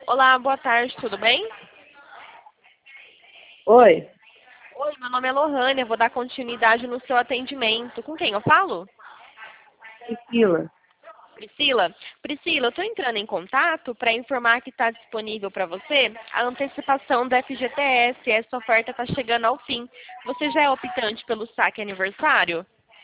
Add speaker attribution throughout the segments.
Speaker 1: Olá, boa tarde, tudo bem?
Speaker 2: Oi,
Speaker 1: Oi, meu nome é Lohane, eu vou dar continuidade no seu atendimento. Com quem eu falo?
Speaker 2: Priscila.
Speaker 1: Priscila? Priscila, eu estou entrando em contato para informar que está disponível para você a antecipação da FGTS. Essa oferta está chegando ao fim. Você já é optante pelo saque aniversário?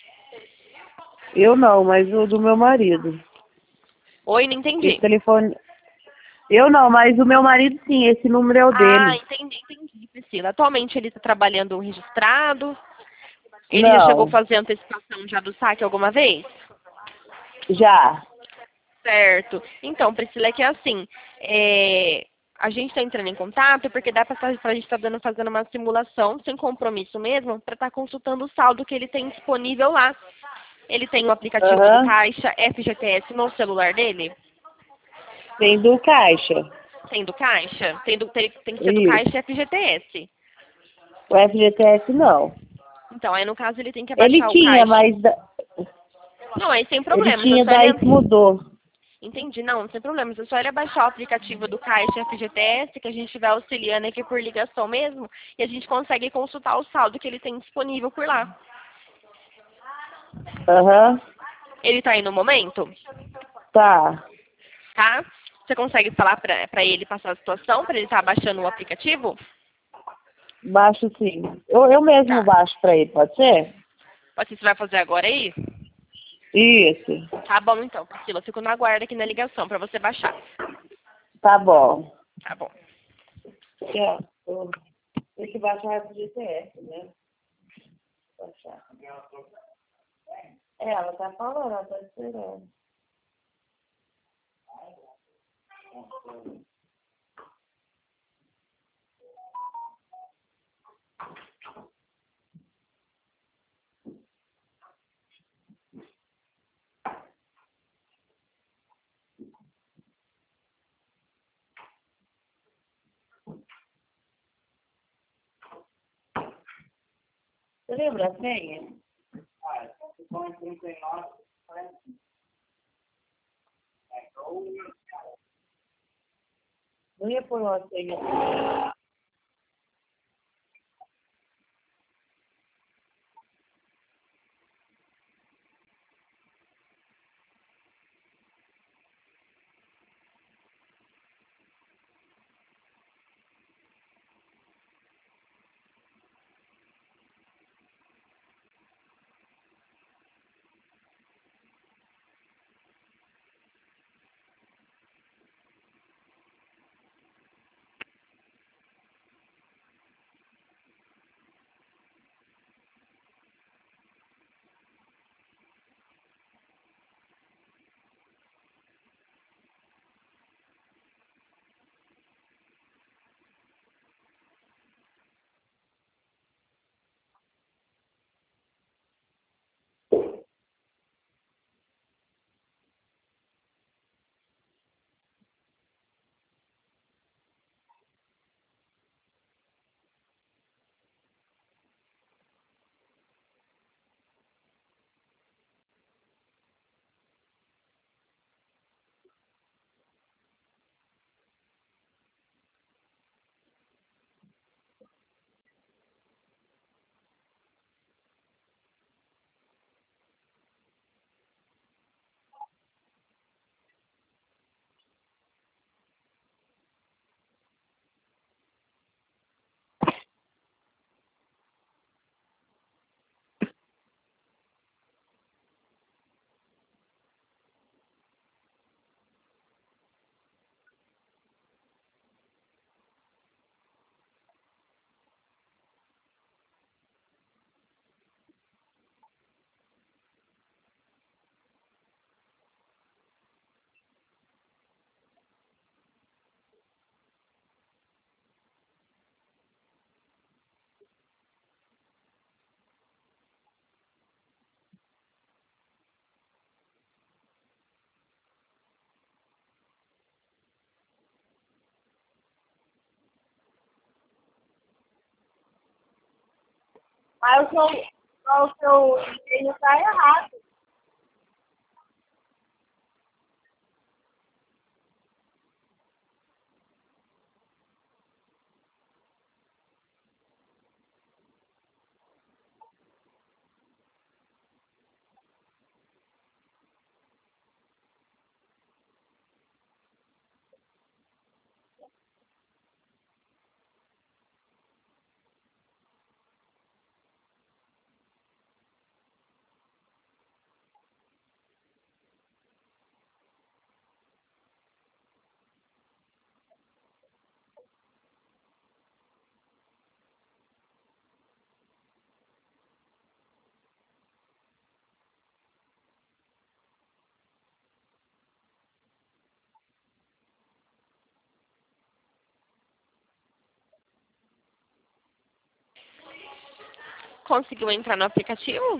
Speaker 2: Eu não, mas o do meu marido.
Speaker 1: Oi, não
Speaker 2: Esse
Speaker 1: entendi.
Speaker 2: telefone. Eu não, mas o meu marido sim, esse número é o
Speaker 1: Ah,
Speaker 2: dele.
Speaker 1: entendi, Priscila. Atualmente ele está trabalhando registrado? Ele já chegou a
Speaker 2: Não,
Speaker 1: fazer antecipação já do saque alguma vez?
Speaker 2: já.
Speaker 1: Certo. Então, Priscila, é que assim, a gente está entrando em contato porque dá para a gente estar fazendo uma simulação, sem compromisso mesmo, para estar consultando o saldo que ele tem disponível lá. Ele tem o aplicativo do
Speaker 2: Aham.
Speaker 1: Caixa FGTS no celular dele?
Speaker 2: Tem do Caixa.
Speaker 1: Tem do Caixa? Tem que ser do
Speaker 2: Isso.
Speaker 1: Caixa FGTS.
Speaker 2: O FGTS não.
Speaker 1: Então, aí no caso ele tem que
Speaker 2: Ele
Speaker 1: abaixar o
Speaker 2: tinha,
Speaker 1: Caixa.
Speaker 2: mas
Speaker 1: Não, aí sem
Speaker 2: ele
Speaker 1: problemas, é
Speaker 2: tinha,
Speaker 1: só ele.
Speaker 2: daí mudou.
Speaker 1: Entendi, não sem problemas. É só ele abaixar o aplicativo do Caixa FGTS, que a gente vai auxiliando aqui por ligação mesmo, e a gente consegue consultar o saldo que ele tem disponível por lá.
Speaker 2: Aham.
Speaker 1: Ele está aí no momento,
Speaker 2: Tá.
Speaker 1: tá? Você consegue falar para ele passar a situação, para ele estar abaixando o aplicativo?
Speaker 2: Baixo sim. Eu mesmo
Speaker 1: Tá.
Speaker 2: baixo pra ele, pode ser?
Speaker 1: Pode ser que você vai fazer agora aí?
Speaker 2: Isso.
Speaker 1: Tá bom então, Priscila. Eu fico no aguardo aqui na ligação para você baixar.
Speaker 2: Tá bom.
Speaker 1: Tá bom.
Speaker 2: Tem que baixar o FGTS, né? Baixar. Ela tá falando, ela tá esperando. Você lembra a senha? Não ia pôr uma senha. Mas o seu empenho tá errado.
Speaker 1: Conseguiu entrar no aplicativo?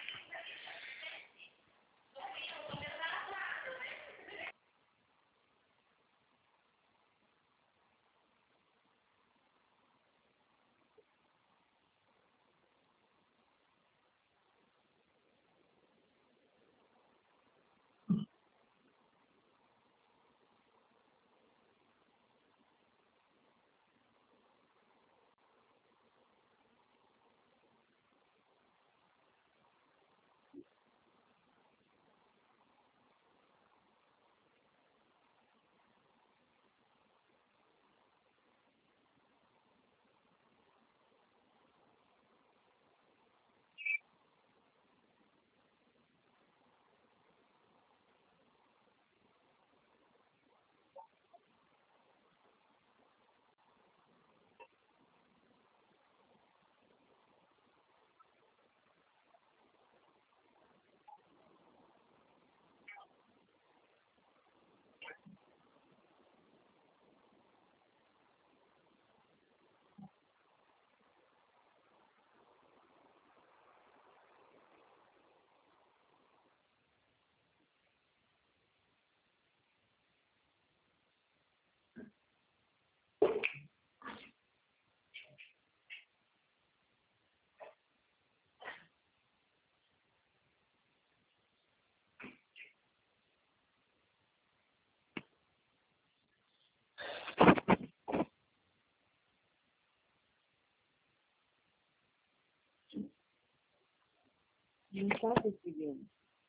Speaker 2: Não está conseguindo.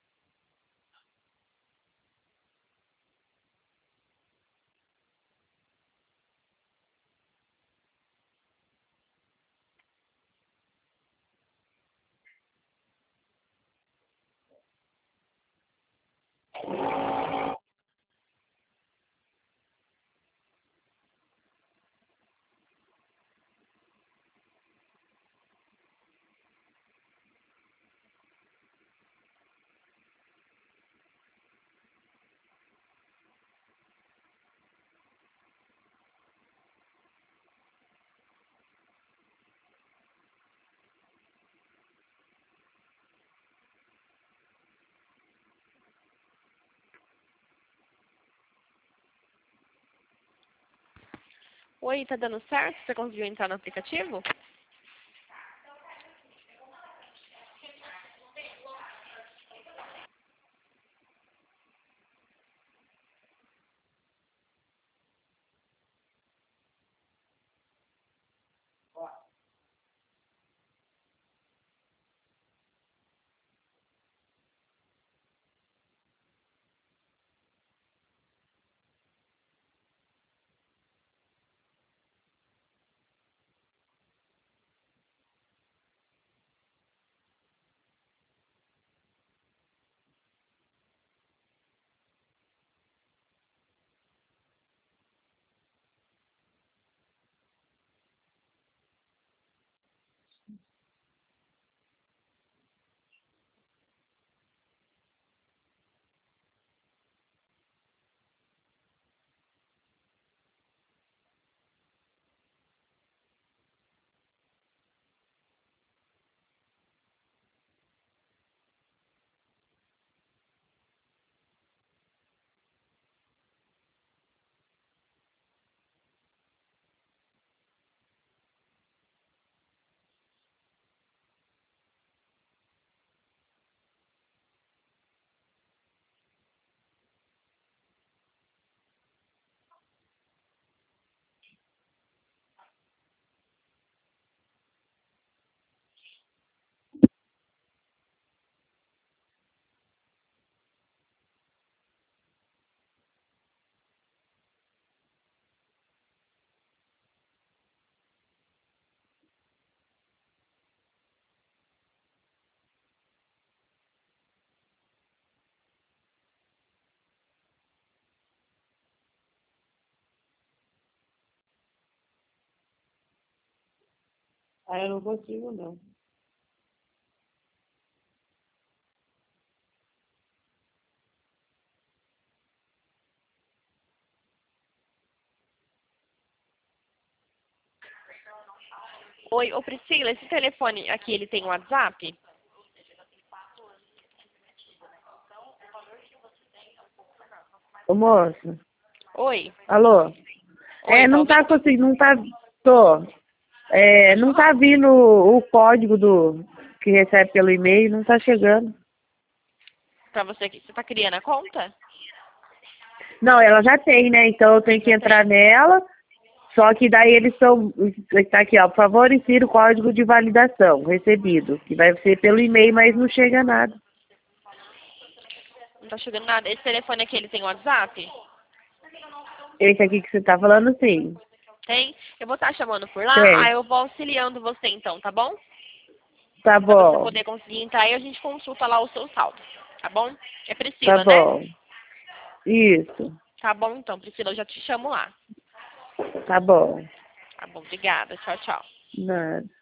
Speaker 1: Oi, tá dando certo? Você conseguiu entrar no aplicativo?
Speaker 2: Ah, eu não consigo, não.
Speaker 1: Oi, ô Priscila, esse telefone aqui, ele tem WhatsApp?
Speaker 2: Ô, moça.
Speaker 1: Oi?
Speaker 2: Alô?
Speaker 1: Oi, tá
Speaker 2: Não tá
Speaker 1: ouvindo?
Speaker 2: conseguindo, não tá... Tô. Não tá vindo o código que recebe pelo e-mail, não tá chegando.
Speaker 1: Pra você aqui, você tá criando a conta?
Speaker 2: Não, ela já tem, né? Então eu tenho que
Speaker 1: Já
Speaker 2: entrar
Speaker 1: tem.
Speaker 2: nela. Só que daí eles estão... Tá aqui, ó. Por favor, insira o código de validação recebido. Que vai ser pelo e-mail, mas não chega nada.
Speaker 1: Não tá chegando nada. Esse telefone aqui, ele tem WhatsApp?
Speaker 2: Esse aqui que você tá falando, sim.
Speaker 1: Tem? Eu vou estar chamando por lá, aí
Speaker 2: Tem.
Speaker 1: eu vou auxiliando você então, tá bom?
Speaker 2: Tá
Speaker 1: Pra você
Speaker 2: bom.
Speaker 1: poder conseguir entrar e a gente consulta lá o seu saldo, tá bom? É
Speaker 2: Tá
Speaker 1: Priscila, né?
Speaker 2: bom. Isso.
Speaker 1: Tá bom então, Priscila, eu já te chamo lá.
Speaker 2: Tá bom.
Speaker 1: Tá bom, obrigada. Tchau, tchau.
Speaker 2: Nada.